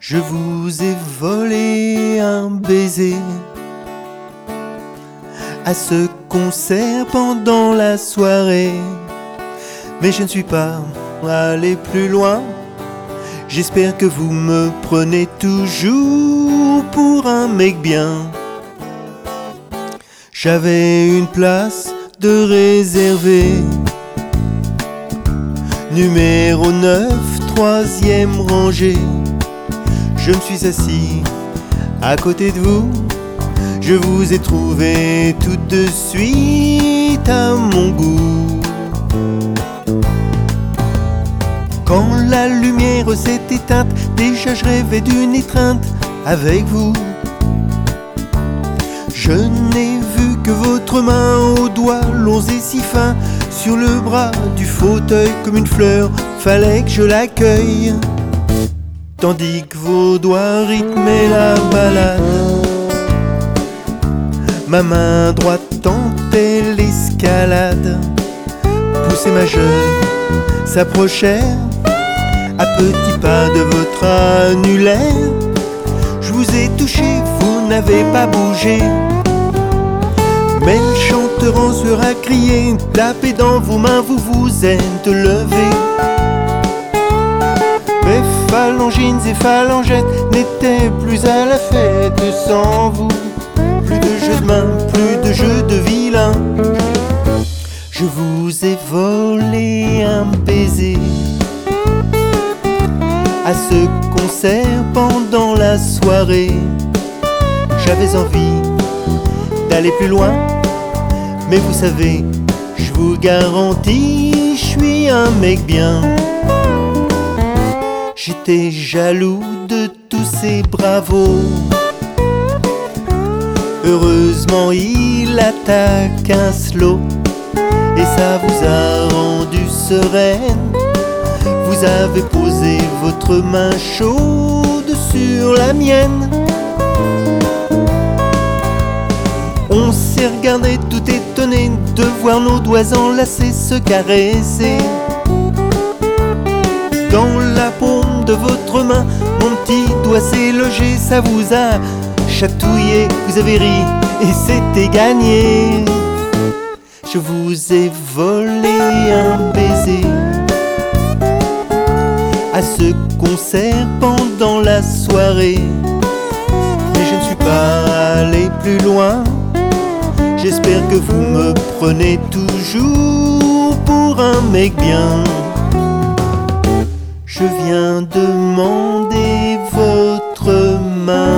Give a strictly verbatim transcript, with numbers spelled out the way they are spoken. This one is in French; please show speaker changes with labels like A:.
A: Je vous ai volé un baiser à ce concert pendant la soirée, mais je ne suis pas allé plus loin. J'espère que vous me prenez toujours pour un mec bien. J'avais une place de réservée, numéro neuf, troisième rangée. Je me suis assis à côté de vous, je vous ai trouvé tout de suite à mon goût. Quand la lumière s'est éteinte, déjà je rêvais d'une étreinte avec vous. Je n'ai vu que votre main aux doigts longs et si fins sur le bras du fauteuil comme une fleur, fallait que je l'accueille. Tandis que vos doigts rythmaient la balade, ma main droite tentait l'escalade. Poussez ma jeune s'approchait à petits pas de votre annulaire. Je vous ai touché, vous n'avez pas bougé, mais le chanteur en sueur a crié. Tapez dans vos mains, vous vous êtes levé. Mes phalangines et phalangettes n'étaient plus à la fête sans vous. Plus de jeux de main, plus de jeux de vilain. Je vous ai volé un baiser à ce concert pendant la soirée. J'avais envie d'aller plus loin, mais vous savez, je vous garantis, je suis un mec bien. J'étais jaloux de tous ces bravos. Heureusement il attaque un slow et ça vous a rendu sereine. Vous avez posé votre main chaude sur la mienne. On s'est regardé tout étonné de voir nos doigts enlacés se caresser. Dans la paume de votre main, mon petit doigt s'est logé, ça vous a chatouillé, vous avez ri et c'était gagné. Je vous ai volé un baiser à ce concert pendant la soirée, mais je ne suis pas allé plus loin. J'espère que vous me prenez toujours pour un mec bien. Je viens demander votre main.